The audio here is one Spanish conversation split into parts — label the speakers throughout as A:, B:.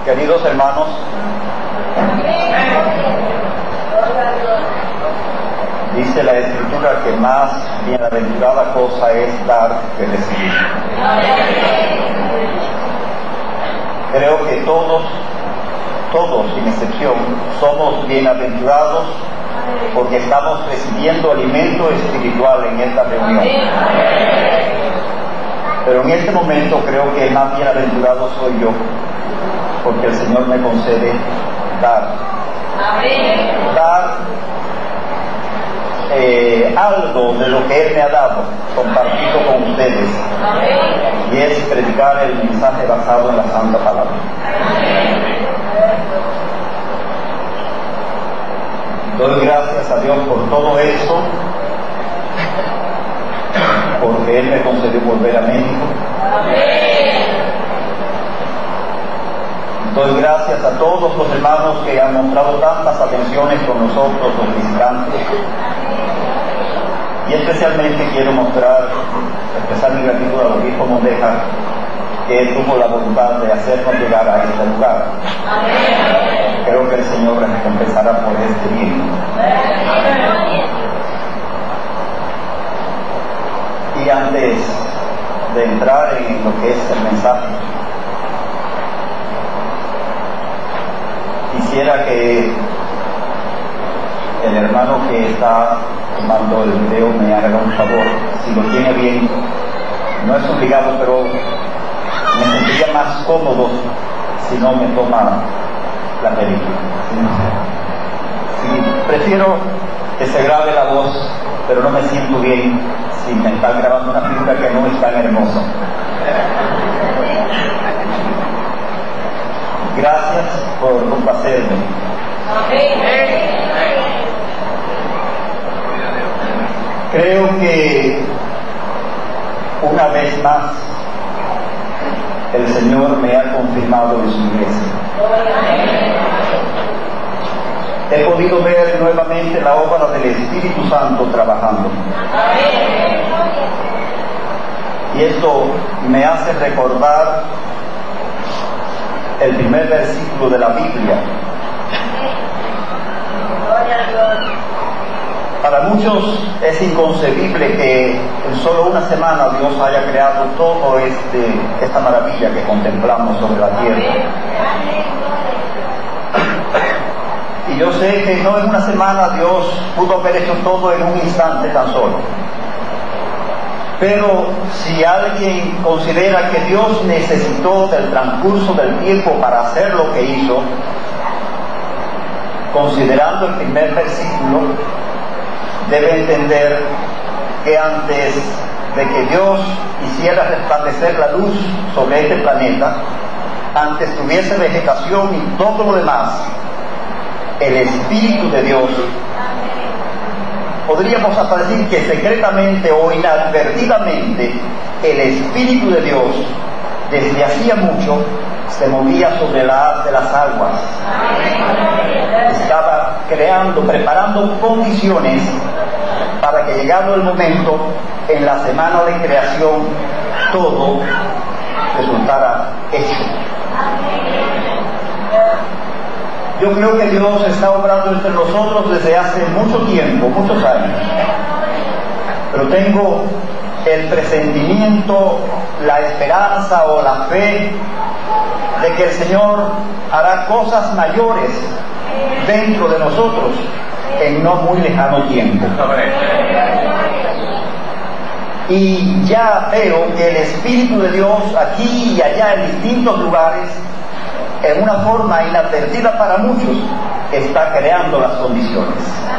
A: Queridos hermanos, dice la Escritura que más bienaventurada cosa es dar que recibir. Creo que todos sin excepción, somos bienaventurados porque estamos recibiendo alimento espiritual en esta reunión. Pero en este momento creo que el más bienaventurado soy yo, porque el Señor me concede dar. Dar algo de lo que Él me ha dado, compartido con ustedes, y es predicar el mensaje basado en la Santa Palabra. Doy gracias a Dios por todo eso, porque Él me concedió volver a México. Doy gracias a todos los hermanos que han mostrado tantas atenciones con nosotros, los visitantes. Y especialmente quiero expresar mi gratitud al obispo Mondeja, que tuvo la voluntad de hacernos llegar a este lugar. Creo que el Señor les recompensará por este bien. Y antes de entrar en lo que es el mensaje, quisiera que el hermano que está tomando el video me haga un favor, si lo tiene bien. No es obligado, pero me sentiría más cómodo si no me toma la película. Sí, prefiero que se grabe la voz, pero no me siento bien si me están grabando una figura que no es tan hermosa. Gracias por complacerme. Creo que una vez más el Señor me ha confirmado en su iglesia. He podido ver nuevamente la obra del Espíritu Santo trabajando. Y esto me hace recordar el primer versículo de la Biblia. Para muchos es inconcebible que en solo una semana Dios haya creado todo esta maravilla que contemplamos sobre la tierra. Y yo sé que no en una semana Dios pudo haber hecho todo en un instante tan solo. Pero si alguien considera que Dios necesitó del transcurso del tiempo para hacer lo que hizo, considerando el primer versículo, debe entender que antes de que Dios hiciera resplandecer la luz sobre este planeta, antes que hubiese vegetación y todo lo demás, el Espíritu de Dios, podríamos hasta decir que secretamente o inadvertidamente, el Espíritu de Dios desde hacía mucho se movía sobre la haz de las aguas. Estaba creando, preparando condiciones para que, llegado el momento, en la semana de creación, todo resultara hecho. Yo creo que Dios está obrando entre nosotros desde hace mucho tiempo, muchos años. Pero tengo el presentimiento, la esperanza o la fe de que el Señor hará cosas mayores dentro de nosotros en no muy lejano tiempo. Y ya veo que el Espíritu de Dios aquí y allá en distintos lugares, en una forma inadvertida para muchos, está creando las condiciones.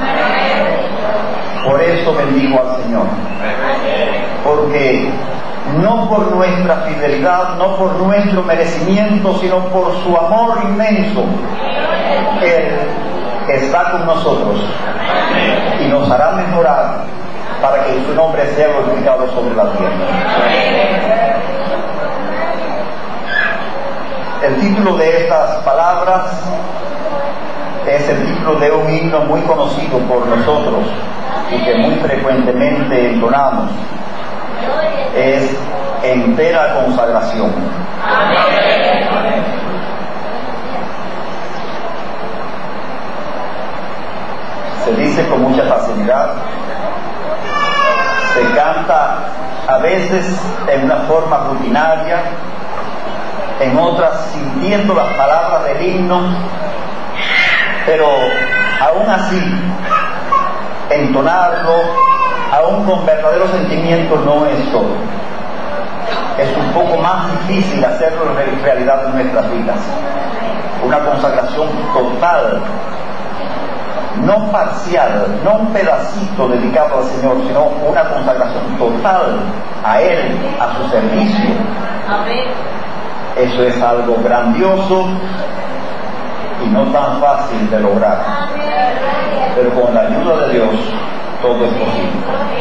A: Por eso bendigo al Señor, porque no por nuestra fidelidad, no por nuestro merecimiento, sino por su amor inmenso, Él está con nosotros y nos hará mejorar para que su nombre sea glorificado sobre la tierra. El título de estas palabras es el título de un himno muy conocido por nosotros y que muy frecuentemente entonamos. Es Entera Consagración. religiosidad. Se canta a veces en una forma rutinaria, en otras sintiendo las palabras del himno, pero aún así, entonarlo, aún con verdadero sentimiento, no es todo. Es un poco más difícil hacerlo en realidad en nuestras vidas. Una consagración total, no parcial, no un pedacito dedicado al Señor, sino una consagración total a Él, a su servicio. Amén. Eso es algo grandioso y no tan fácil de lograr. Pero con la ayuda de Dios, todo es posible.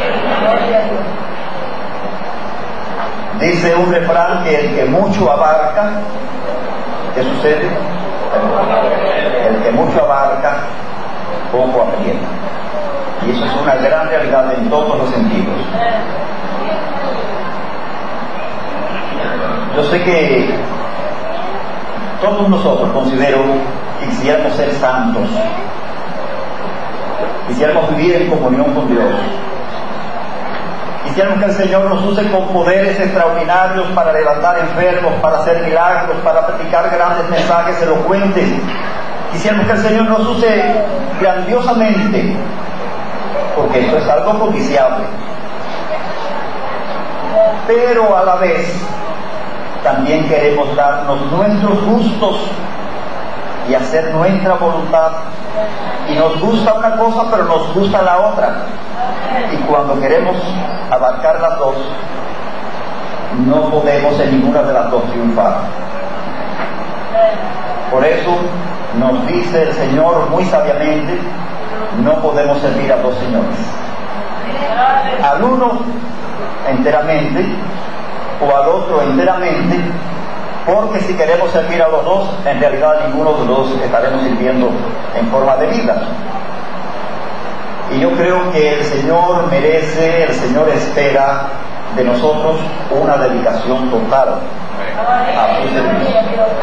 A: Dice un refrán que el que mucho abarca, ¿qué sucede? El que mucho abarca, poco aprieta. Y eso es una gran realidad en todos los sentidos. Yo sé que todos nosotros, considero, quisiéramos ser santos, quisiéramos vivir en comunión con Dios, quisiéramos que el Señor nos use con poderes extraordinarios para levantar enfermos, para hacer milagros, para predicar grandes mensajes elocuentes. Quisiéramos que el Señor nos use grandiosamente, porque eso es algo codiciable. Pero a la vez también queremos darnos nuestros gustos y hacer nuestra voluntad. Y nos gusta una cosa, pero nos gusta la otra. Y cuando queremos abarcar las dos, no podemos en ninguna de las dos triunfar. Por eso nos dice el Señor muy sabiamente, no podemos servir a dos señores. Al uno enteramente o al otro enteramente, porque si queremos servir a los dos, en realidad ninguno de los dos estaremos sirviendo en forma de vida. Y yo creo que el Señor merece, el Señor espera de nosotros una dedicación total a su servicio.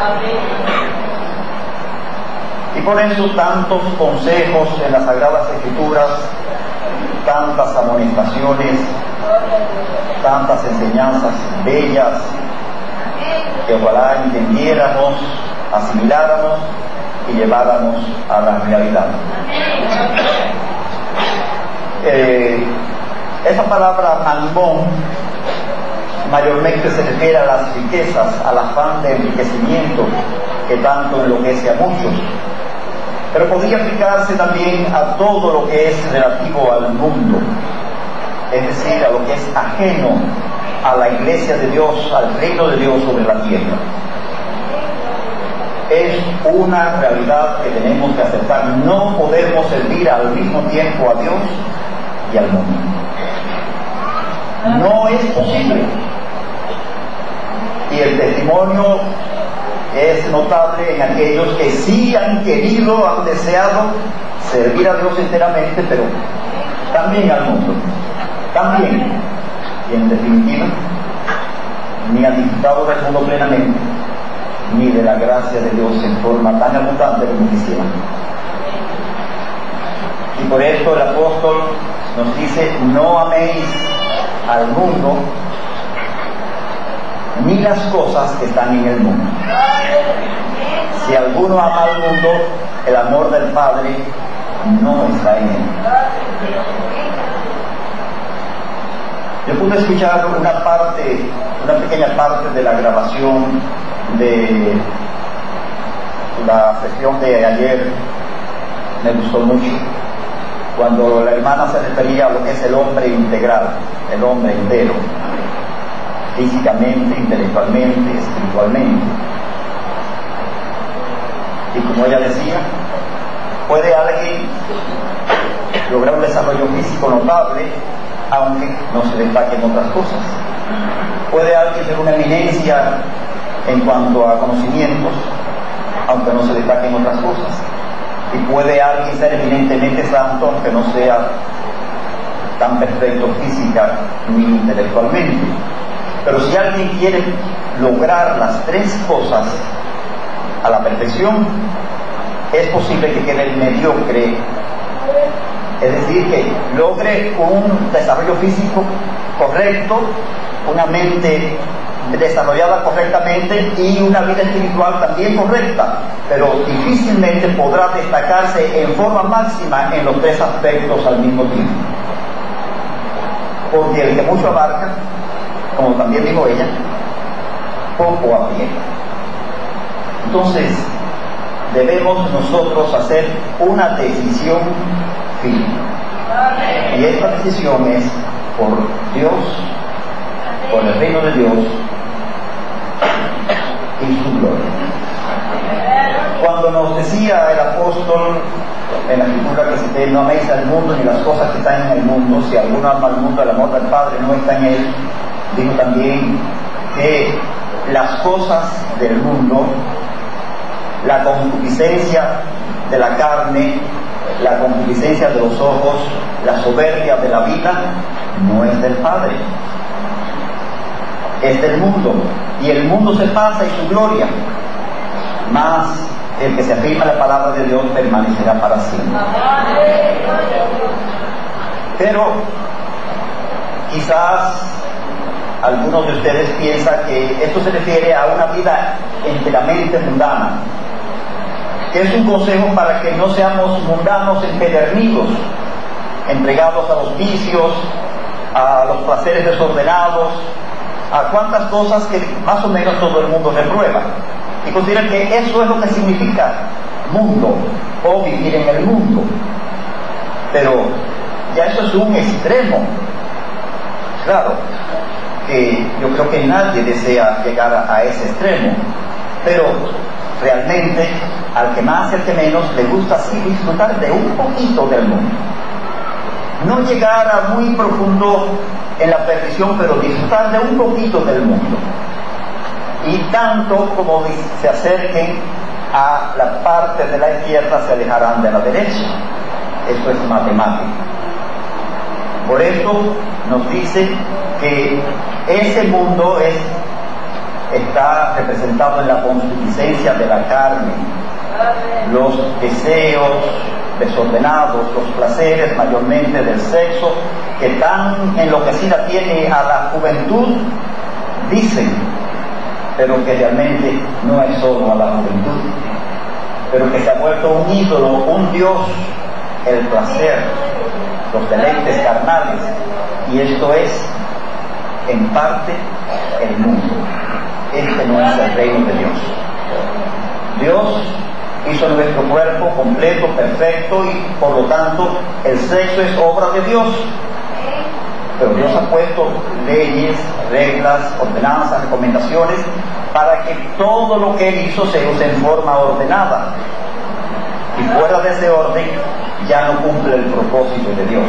A: Y por eso tantos consejos en las Sagradas Escrituras, tantas amonestaciones, tantas enseñanzas bellas que ojalá entendiéramos, asimiláramos y lleváramos a la realidad. Esa palabra mamón mayormente se refiere a las riquezas, al afán de enriquecimiento que tanto enloquece a muchos, pero podría aplicarse también a todo lo que es relativo al mundo, es decir, a lo que es ajeno a la iglesia de Dios, al reino de Dios sobre la tierra. Es una realidad que tenemos que aceptar. No podemos servir al mismo tiempo a Dios y al mundo. No es posible. Y el testimonio es notable en aquellos que sí han querido, han deseado servir a Dios enteramente, pero también al mundo. También. Y en definitiva, ni han disfrutado del mundo plenamente, ni de la gracia de Dios en forma tan abundante como quisieran. Y por esto el apóstol nos dice: no améis al mundo ni las cosas que están en el mundo. Si alguno ama al mundo, el amor del Padre no está en él. Yo pude escuchar una pequeña parte de la grabación de la sesión de ayer. Me gustó mucho cuando la hermana se refería a lo que es el hombre integral, el hombre entero, físicamente, intelectualmente, espiritualmente. Y como ella decía, puede alguien lograr un desarrollo físico notable aunque no se destaque en otras cosas. Puede alguien ser una eminencia en cuanto a conocimientos, aunque no se destaque en otras cosas. Y puede alguien ser eminentemente santo, aunque no sea tan perfecto física ni intelectualmente. Pero si alguien quiere lograr las tres cosas a la perfección, es posible que quede mediocre Es decir, que logre un desarrollo físico correcto, una mente desarrollada correctamente y una vida espiritual también correcta, pero difícilmente podrá destacarse en forma máxima en los tres aspectos al mismo tiempo. Porque el que mucho abarca, como también dijo ella, poco aprieta. Entonces, debemos nosotros hacer una decisión firme. Y esta decisión es por Dios, por el reino de Dios y su gloria. Cuando nos decía el apóstol en la escritura que cité, no améis al mundo ni las cosas que están en el mundo, si alguno ama al mundo, el amor del Padre no está en él, dijo también que las cosas del mundo, la concupiscencia de la carne, la concupiscencia de los ojos, la soberbia de la vida, no es del Padre, es del mundo, y el mundo se pasa y su gloria, mas el que se afirma la palabra de Dios permanecerá para siempre. Pero quizás algunos de ustedes piensan que esto se refiere a una vida enteramente mundana, que es un consejo para que no seamos mundanos empedernidos, entregados a los vicios, a los placeres desordenados, a cuantas cosas que más o menos todo el mundo reprueba, y consideran que eso es lo que significa mundo o vivir en el mundo. Pero ya eso es un extremo. Claro que yo creo que nadie desea llegar a ese extremo, pero realmente al que más y al que menos le gusta así disfrutar de un poquito del mundo. No llegar a muy profundo en la perdición, pero disfrutar de un poquito del mundo. Y tanto como se acerquen a la parte de la izquierda, se alejarán de la derecha. Eso es matemático. Por eso nos dice que ese mundo está representado en la concupiscencia de la carne, los deseos desordenados, los placeres mayormente del sexo, que tan enloquecida tiene a la juventud, dicen, pero que realmente no es solo a la juventud, pero que se ha vuelto un ídolo, un dios, el placer, los deleites carnales, y esto es en parte el mundo. Este no es el reino de Dios. Dios hizo nuestro cuerpo completo, perfecto, y por lo tanto el sexo es obra de Dios. Pero Dios ha puesto leyes, reglas, ordenanzas, recomendaciones para que todo lo que Él hizo se use en forma ordenada. Y fuera de ese orden ya no cumple el propósito de Dios.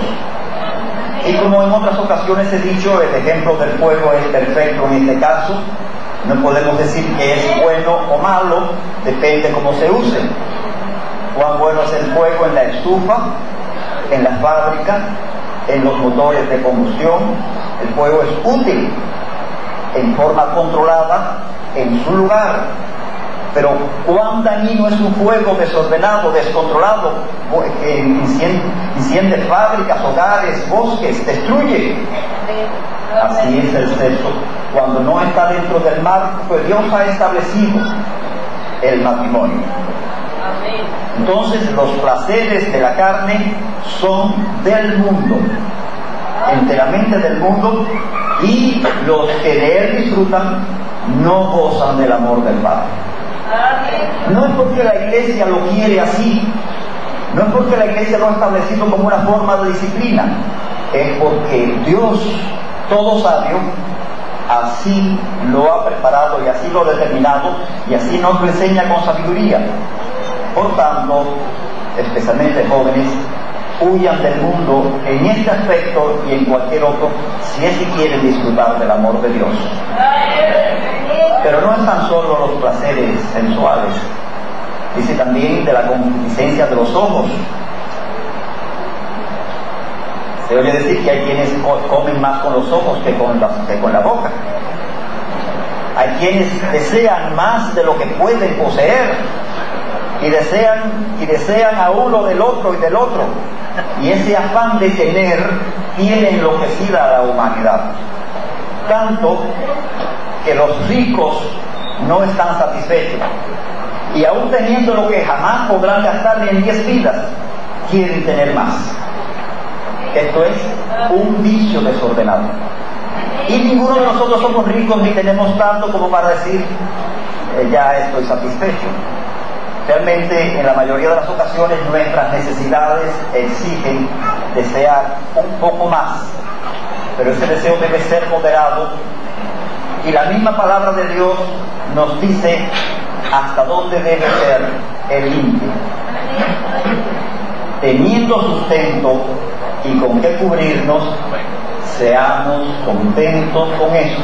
A: Y como en otras ocasiones he dicho, el ejemplo del fuego es perfecto en este caso. No podemos decir que es bueno o malo, depende cómo se use. Cuán bueno es el fuego en la estufa, en la fábrica, en los motores de combustión. El fuego es útil en forma controlada en su lugar. Pero cuán dañino es un fuego desordenado, descontrolado, que enciende fábricas, hogares, bosques, destruye. Así es el sexo cuando no está dentro del marco que Dios ha establecido, el matrimonio. Entonces los placeres de la carne son del mundo, enteramente del mundo, y los que de él disfrutan no gozan del amor del Padre. No es porque la iglesia lo quiere así, no es porque la iglesia lo ha establecido como una forma de disciplina, es porque Dios, todo sabio, así lo ha preparado y así lo ha determinado, y así nos lo enseña con sabiduría. Por tanto, especialmente jóvenes, huyan del mundo en este aspecto y en cualquier otro, si es que quieren disfrutar del amor de Dios. Pero no es tan solo los placeres sensuales, dice también de la concupiscencia de los ojos. Se oye decir que hay quienes comen más con los ojos que con la boca. Hay quienes desean más de lo que pueden poseer, y desean a uno del otro y del otro. Y ese afán de tener tiene enloquecida a la humanidad. Tanto que los ricos no están satisfechos. Y aún teniendo lo que jamás podrán gastar ni en 10 vidas, quieren tener más. Esto es un vicio desordenado. Y ninguno de nosotros somos ricos ni tenemos tanto como para decir, ya estoy satisfecho. Realmente, en la mayoría de las ocasiones, nuestras necesidades exigen desear un poco más. Pero ese deseo debe ser moderado. Y la misma palabra de Dios nos dice hasta dónde debe ser el límite. Teniendo sustento y con qué cubrirnos, seamos contentos con eso.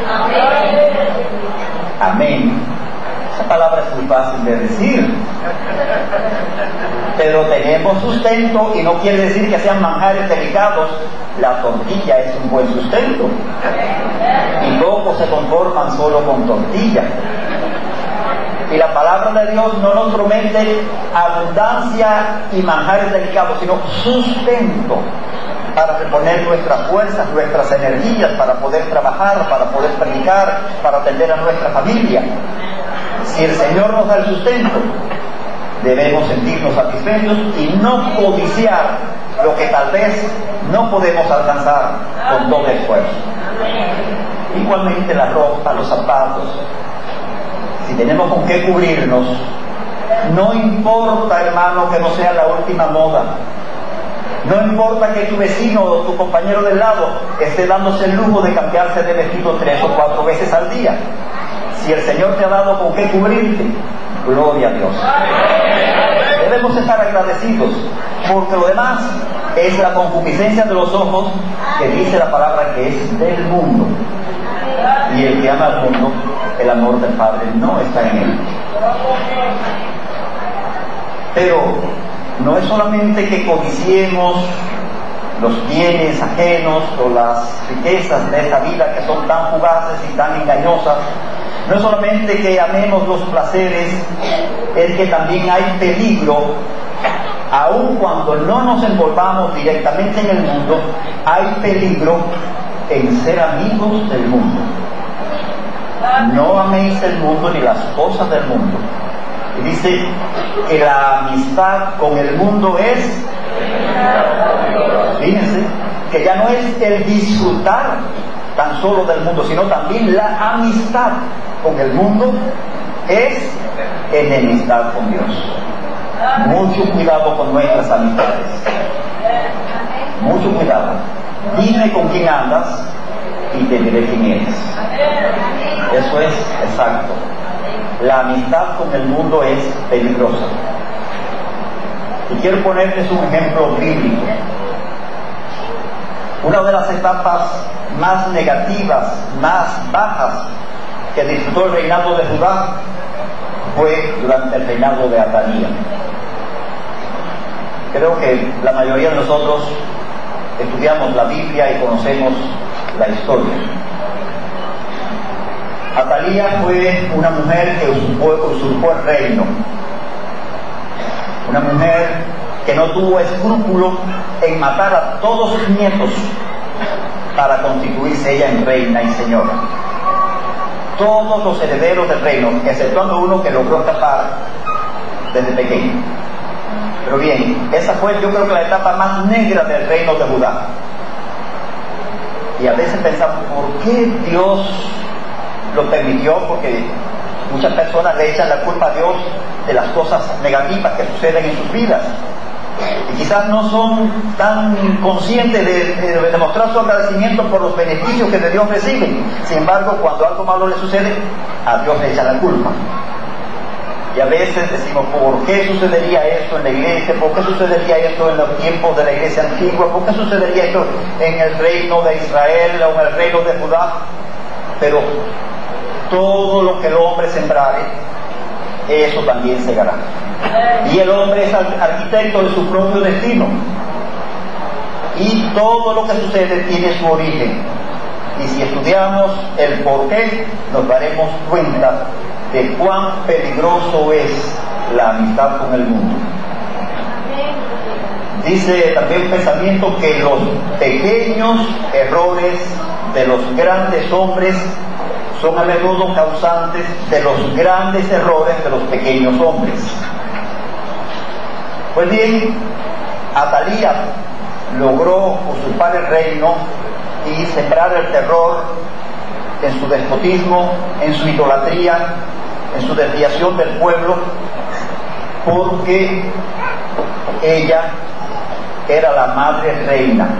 A: Amén. Esa palabra es muy fácil de decir, pero tenemos sustento y no quiere decir que sean manjares delicados. La tortilla es un buen sustento y pocos se conforman solo con tortilla. Y la palabra de Dios no nos promete abundancia y manjares delicados, sino sustento para reponer nuestras fuerzas, nuestras energías, para poder trabajar, para poder predicar, para atender a nuestra familia. Si el Señor nos da el sustento, debemos sentirnos satisfechos y no codiciar lo que tal vez no podemos alcanzar con todo esfuerzo. Igualmente la ropa, los zapatos. Si tenemos con qué cubrirnos, no importa, hermano, que no sea la última moda. No importa que tu vecino o tu compañero del lado esté dándose el lujo de cambiarse de vestido 3 o 4 veces al día. Si el Señor te ha dado con qué cubrirte, gloria a Dios. Debemos estar agradecidos, porque lo demás es la concupiscencia de los ojos, que dice la palabra que es del mundo. Y el que ama al mundo, el amor del Padre no está en él. Pero no es solamente que codiciemos los bienes ajenos o las riquezas de esta vida que son tan fugaces y tan engañosas. No es solamente que amemos los placeres, es que también hay peligro. Aun cuando no nos envolvamos directamente en el mundo, hay peligro en ser amigos del mundo. No améis el mundo ni las cosas del mundo. Y dice que la amistad con el mundo es, fíjense, que ya no es el disfrutar tan solo del mundo, sino también la amistad con el mundo es enemistad con Dios. Mucho cuidado con nuestras amistades. Mucho cuidado. Dime con quién andas y te diré quién eres. Eso es exacto. La amistad con el mundo es peligrosa. Y quiero ponerles un ejemplo bíblico. Una de las etapas más negativas, más bajas que disfrutó el reinado de Judá fue durante el reinado de Atalía. Creo que la mayoría de nosotros estudiamos la Biblia y conocemos la historia. Atalía fue una mujer que usurpó el reino. Una mujer que no tuvo escrúpulo en matar a todos sus nietos para constituirse ella en reina y señora. Todos los herederos del reino, exceptuando uno que logró escapar desde pequeño. Pero bien, esa fue, yo creo que la etapa más negra del reino de Judá. Y a veces pensamos, ¿por qué Dios lo permitió? Porque muchas personas le echan la culpa a Dios de las cosas negativas que suceden en sus vidas. Y quizás no son tan conscientes de demostrar su agradecimiento por los beneficios que de Dios reciben. Sin embargo, cuando algo malo le sucede, a Dios le echan la culpa. Y a veces decimos, ¿por qué sucedería esto en la iglesia? ¿Por qué sucedería esto en los tiempos de la iglesia antigua? ¿Por qué sucedería esto en el reino de Israel o en el reino de Judá? Pero todo lo que el hombre sembrare, eso también segará. Y el hombre es arquitecto de su propio destino. Y todo lo que sucede tiene su origen. Y si estudiamos el porqué, nos daremos cuenta de cuán peligroso es la amistad con el mundo. Dice también un pensamiento que los pequeños errores de los grandes hombres son a menudo causantes de los grandes errores de los pequeños hombres. Pues bien, Atalía logró usurpar el reino y sembrar el terror en su despotismo, en su idolatría, en su desviación del pueblo, porque ella era la madre reina.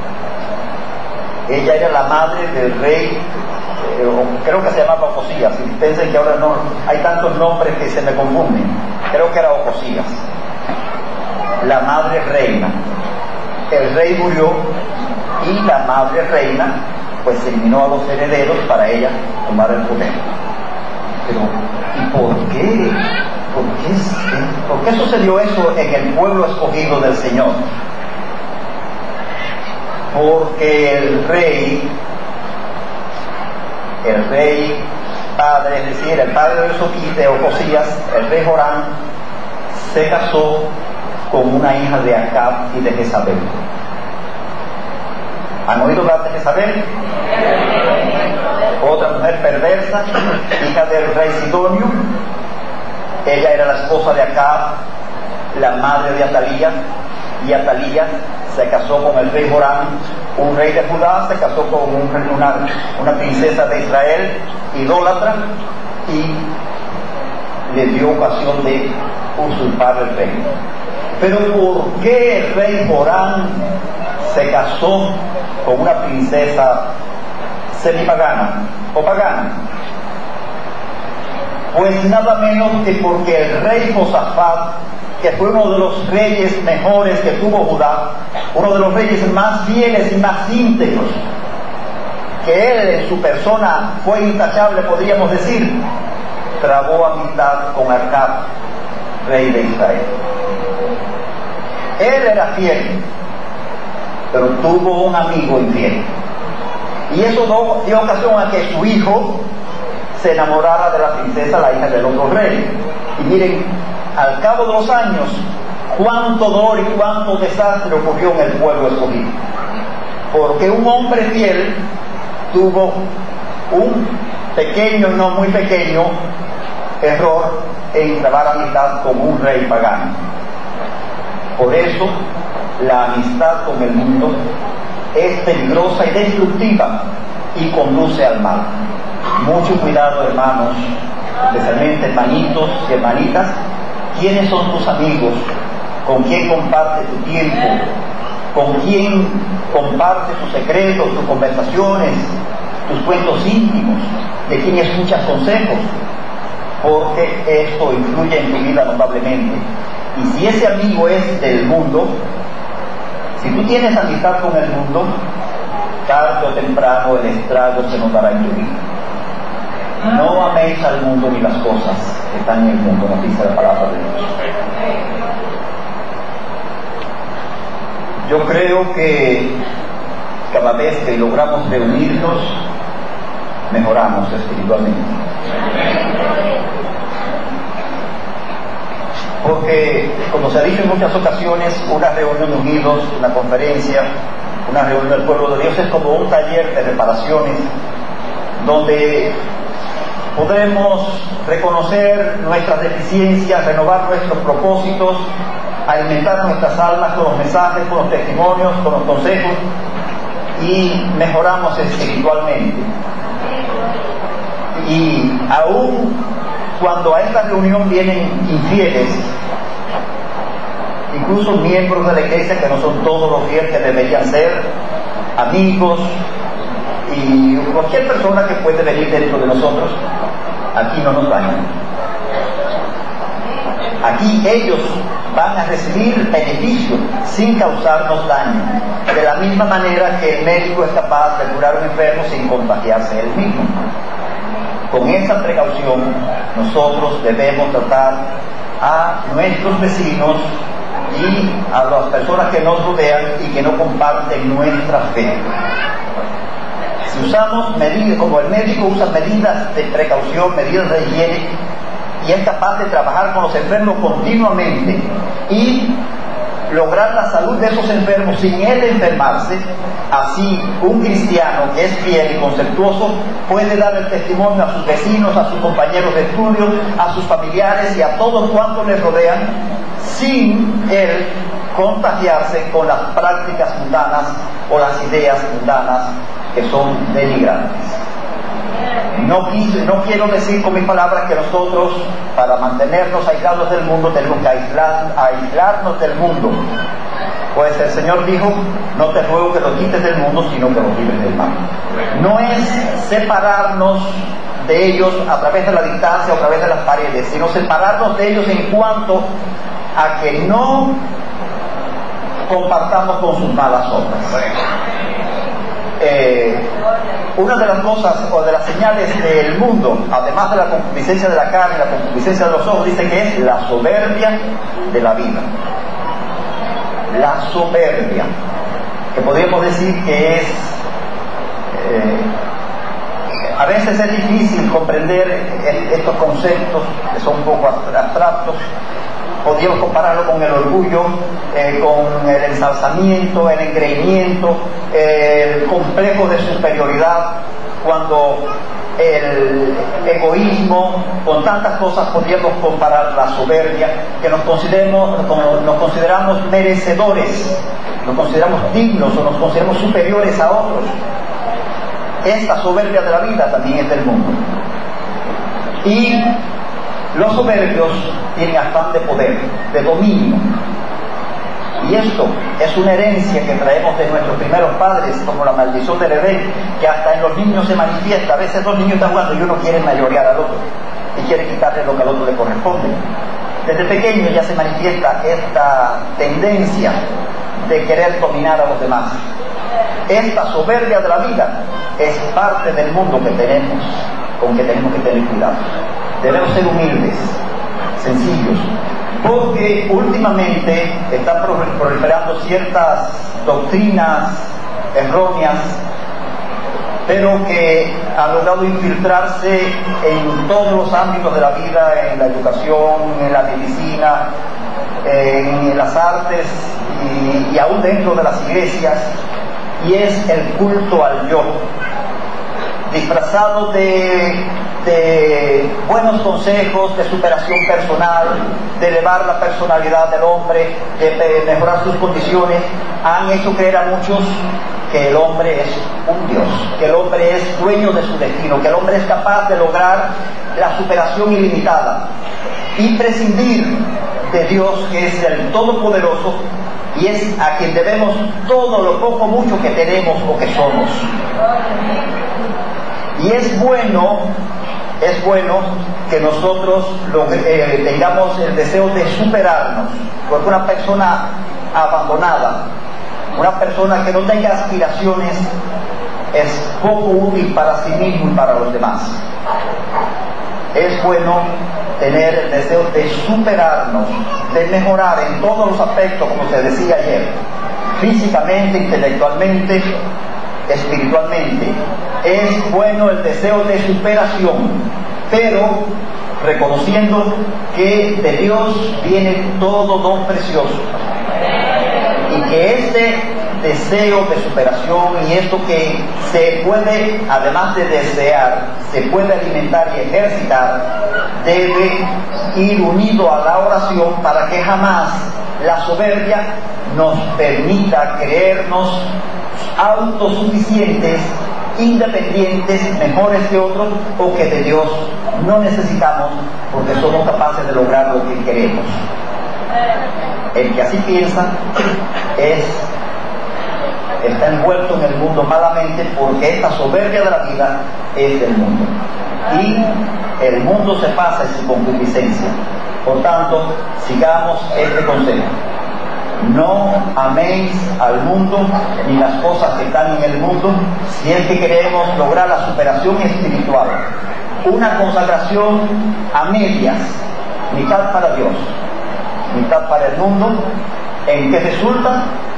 A: Ella era la madre del rey, creo que se llamaba Ocosías, y piensen que ahora no, hay tantos nombres que se me confunden, creo que era Ocosías, la madre reina. El rey murió y la madre reina pues eliminó a los herederos para ella tomar el poder. Pero, ¿y por qué? ¿Por qué sucedió eso en el pueblo escogido del Señor? Porque el rey padre, es decir, el padre de Ocosías, el rey Jorán, se casó con una hija de Acab y de Jezabel. ¿Han oído hablar de Jezabel? Otra mujer perversa, hija del rey Sidonio. Ella era la esposa de Acab, la madre de Atalía, y Atalía se casó con el rey Jorán, un rey de Judá, se casó con una princesa de Israel, idólatra, y le dio ocasión de usurpar el reino. Pero ¿por qué el rey Jorán se casó con una princesa semipagana o pagana? Pues nada menos que porque el rey Josafat, que fue uno de los reyes mejores que tuvo Judá, uno de los reyes más fieles y más íntegros, que él en su persona fue intachable, podríamos decir, trabó amistad con Acab, rey de Israel. Él era fiel, pero tuvo un amigo infiel, y eso dio ocasión a que su hijo se enamorara de la princesa, la hija del otro rey. Y miren, al cabo de los años, cuánto dolor y cuánto desastre ocurrió en el pueblo escogido, porque un hombre fiel tuvo un pequeño, no muy pequeño, error en trabar amistad con un rey pagano. Por eso la amistad con el mundo es peligrosa y destructiva y conduce al mal. Mucho cuidado, hermanos, especialmente hermanitos y hermanitas. ¿Quiénes son tus amigos? ¿Con quién compartes tu tiempo? ¿Con quién compartes tus secretos, tus conversaciones, tus cuentos íntimos? ¿De quién escuchas consejos? Porque esto influye en tu vida notablemente. Y si ese amigo es del mundo, si tú tienes amistad con el mundo, tarde o temprano el estrago se notará en tu vida. No améis al mundo ni las cosas que están en el mundo, nos dice la palabra de Dios. Yo creo que cada vez que logramos reunirnos, mejoramos espiritualmente. Porque, como se ha dicho en muchas ocasiones, una reunión de unidos, una conferencia, una reunión del pueblo de Dios es como un taller de reparaciones donde podemos reconocer nuestras deficiencias, renovar nuestros propósitos, alimentar nuestras almas con los mensajes, con los testimonios, con los consejos, y mejoramos espiritualmente. Y aún cuando a esta reunión vienen infieles, incluso miembros de la iglesia que no son todos los fieles que deberían ser, amigos y cualquier persona que puede venir dentro de nosotros, aquí no nos dañan. Aquí ellos van a recibir beneficio sin causarnos daño, de la misma manera que el médico es capaz de curar a un enfermo sin contagiarse él mismo. Con esa precaución nosotros debemos tratar a nuestros vecinos y a las personas que nos rodean y que no comparten nuestra fe. Si usamos medidas, como el médico usa medidas de precaución, medidas de higiene, y es capaz de trabajar con los enfermos continuamente y lograr la salud de esos enfermos sin él enfermarse, así un cristiano que es fiel y conceptuoso puede dar el testimonio a sus vecinos, a sus compañeros de estudio, a sus familiares y a todos cuantos le rodean, sin él contagiarse con las prácticas mundanas o las ideas mundanas que son denigrantes. No quiero decir con mis palabras que nosotros, para mantenernos aislados del mundo, tenemos que aislarnos del mundo. Pues el Señor dijo: no te ruego que lo quites del mundo, sino que lo libres del mal. No es separarnos de ellos a través de la distancia o a través de las paredes, sino separarnos de ellos en cuanto a que no compartamos con sus malas obras. Una de las cosas o de las señales del mundo, además de la concupiscencia de la carne y la concupiscencia de los ojos, dice que es la soberbia de la vida. La soberbia, que podríamos decir que es a veces es difícil comprender estos conceptos que son un poco abstractos. Podríamos compararlo con el orgullo, con el ensalzamiento, el engreimiento, el complejo de superioridad, cuando el egoísmo, con tantas cosas podríamos comparar la soberbia, que nos consideramos merecedores, nos consideramos dignos o nos consideramos superiores a otros. Esta soberbia de la vida también es del mundo. Y los soberbios tienen afán de poder, de dominio. Y esto es una herencia que traemos de nuestros primeros padres, como la maldición del Edén, que hasta en los niños se manifiesta. A veces los niños están jugando y uno quiere mayorear al otro y quiere quitarle lo que al otro le corresponde. Desde pequeño ya se manifiesta esta tendencia de querer dominar a los demás. Esta soberbia de la vida es parte del mundo que tenemos, con que tenemos que tener cuidado. Debemos ser humildes, sencillos, porque últimamente están proliferando ciertas doctrinas erróneas, pero que han logrado infiltrarse en todos los ámbitos de la vida, en la educación, en la medicina, en las artes y aún dentro de las iglesias, y es el culto al yo, disfrazado de buenos consejos, de superación personal, de elevar la personalidad del hombre, de mejorar sus condiciones. Han hecho creer a muchos que el hombre es un Dios, que el hombre es dueño de su destino, que el hombre es capaz de lograr la superación ilimitada y prescindir de Dios, que es el Todopoderoso y es a quien debemos todo lo poco mucho que tenemos o que somos. Y es bueno que nosotros tengamos el deseo de superarnos, porque una persona abandonada, una persona que no tenga aspiraciones, es poco útil para sí mismo y para los demás. Es bueno tener el deseo de superarnos, de mejorar en todos los aspectos, como se decía ayer, físicamente, intelectualmente, espiritualmente. Es bueno el deseo de superación, pero reconociendo que de Dios viene todo don precioso, y que este deseo de superación y esto que se puede, además de desear, se puede alimentar y ejercitar, debe ir unido a la oración para que jamás la soberbia nos permita creernos autosuficientes, independientes, mejores que otros, o que de Dios no necesitamos porque somos capaces de lograr lo que queremos. El que así piensa está envuelto en el mundo malamente, porque esta soberbia de la vida es del mundo y el mundo se pasa en su concupiscencia. Por tanto, sigamos este consejo: no améis al mundo ni las cosas que están en el mundo, si es que queremos lograr la superación espiritual. Una consagración a medias, mitad para Dios, mitad para el mundo. ¿En qué resulta?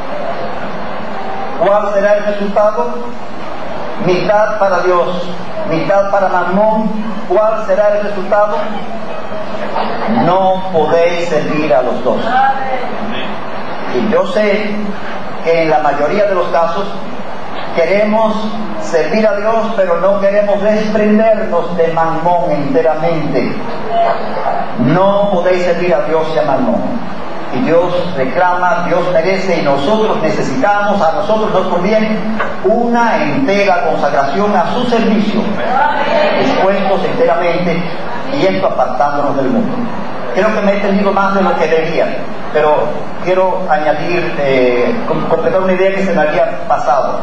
A: ¿Cuál será el resultado? Mitad para Dios, mitad para Mamón. ¿Cuál será el resultado? No podéis servir a los dos. Y yo sé que en la mayoría de los casos queremos servir a Dios, pero no queremos desprendernos de Mamón enteramente. No podéis servir a Dios y a Mamón. Y Dios reclama, Dios merece, y nosotros necesitamos, a nosotros nos conviene una entera consagración a su servicio, dispuestos enteramente, y esto apartándonos del mundo. Creo que me he entendido más de lo que debía, pero quiero añadir, completar una idea que se me había pasado.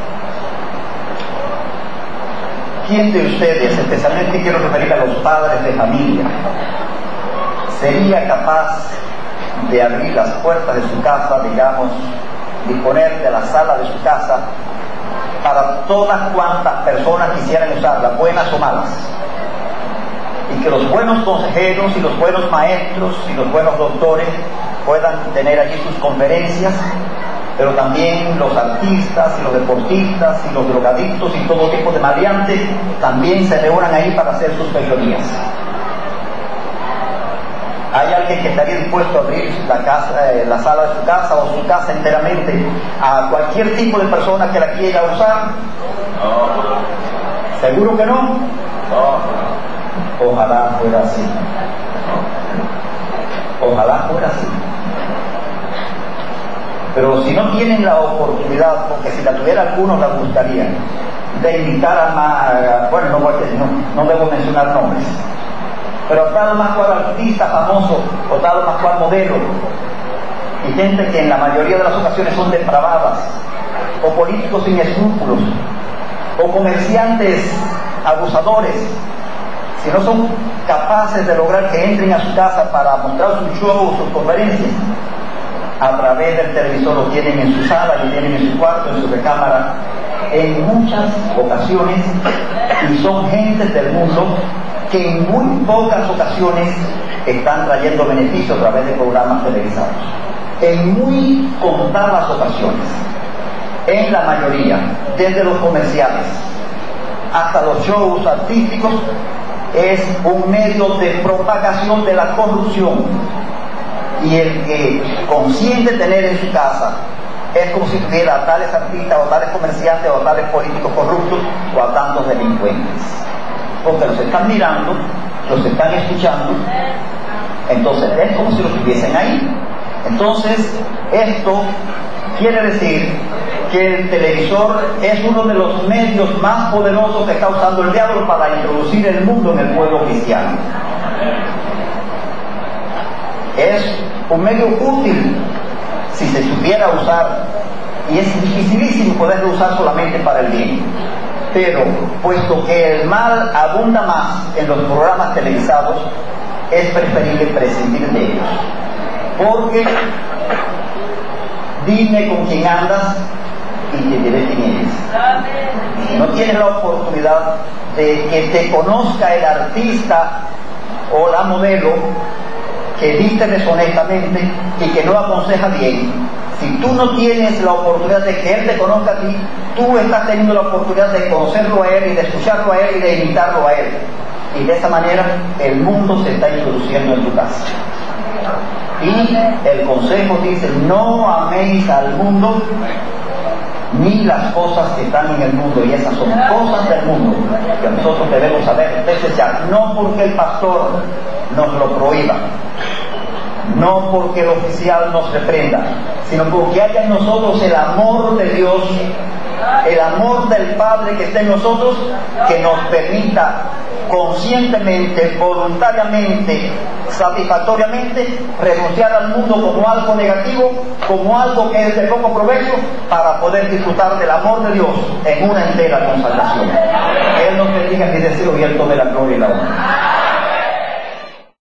A: ¿Quién de ustedes, especialmente quiero referir a los padres de familia, sería capaz de abrir las puertas de su casa, digamos, disponer de la sala de su casa para todas cuantas personas quisieran usarla, buenas o malas? Y que los buenos consejeros y los buenos maestros y los buenos doctores puedan tener allí sus conferencias, pero también los artistas y los deportistas y los drogadictos y todo tipo de maleantes también se reúnan ahí para hacer sus fechorías. ¿Hay alguien que estaría dispuesto a abrir la sala de su casa o su casa enteramente a cualquier tipo de persona que la quiera usar? No. ¿Seguro que no? No. Ojalá fuera así. Ojalá fuera así. Pero si no tienen la oportunidad, porque si la tuviera algunos la gustaría, de invitar a más, bueno, no debo mencionar nombres, pero tal más cual artista famoso o tal más cual modelo, y gente que en la mayoría de las ocasiones son depravadas, o políticos sin escrúpulos, o comerciantes abusadores, si no son capaces de lograr que entren a su casa para mostrar sus shows, sus conferencias, a través del televisor lo tienen en su sala, lo tienen en su cuarto, en su recámara, en muchas ocasiones, y son gentes del mundo que en muy pocas ocasiones están trayendo beneficio a través de programas televisados. En muy contadas ocasiones, en la mayoría, desde los comerciales hasta los shows artísticos, es un medio de propagación de la corrupción. Y el que consiente tener en su casa es como si tuviera a tales artistas o tales comerciantes o a tales políticos corruptos o a tantos delincuentes, porque los están mirando, los están escuchando, entonces es como si los tuviesen ahí. Entonces esto quiere decir que el televisor es uno de los medios más poderosos que está usando el diablo para introducir el mundo en el pueblo cristiano. Es un medio útil si se supiera usar, y es dificilísimo poderlo usar solamente para el bien. Pero puesto que el mal abunda más en los programas televisados, es preferible prescindir de ellos, porque dime con quién andas y te diré quién eres. Si no tienes la oportunidad de que te conozca el artista o la modelo que viste deshonestamente y que no aconseja bien, si tú no tienes la oportunidad de que él te conozca a ti, tú estás teniendo la oportunidad de conocerlo a él y de escucharlo a él y de imitarlo a él, y de esa manera el mundo se está introduciendo en tu casa. Y el consejo dice: no améis al mundo ni las cosas que están en el mundo, y esas son cosas del mundo que nosotros debemos saber desechar, no porque el pastor nos lo prohíba, no porque el oficial nos reprenda, sino porque haya en nosotros el amor de Dios, el amor del Padre que está en nosotros, que nos permita conscientemente, voluntariamente, satisfactoriamente renunciar al mundo como algo negativo, como algo que es de poco provecho, para poder disfrutar del amor de Dios en una entera consagración. Él nos bendiga, mi deseo, y Él tome la gloria y la honra.